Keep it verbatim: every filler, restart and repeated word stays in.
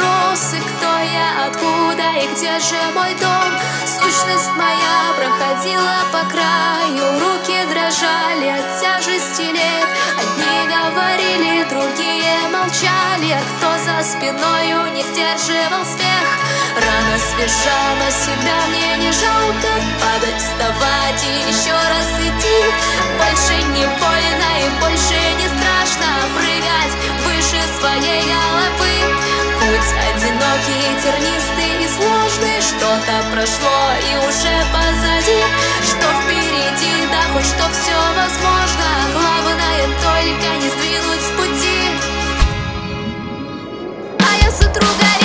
вопросы: кто я, откуда и где же мой дом? Сущность моя проходила по краю, руки дрожали от тяжести лет. Одни говорили, другие молчали, а кто за спиною не сдерживал смех. Рана свежа, но себя мне не жалко. Падать, вставать и еще раз идти. Больше не больно и больше не страшно прыгать выше своей головы. Путь одинокий, тернистый и сложный. Что-то прошло и уже позади. Что впереди, да хоть что все возможно. Главное только не сдвинуть с пути. А я с утра горю.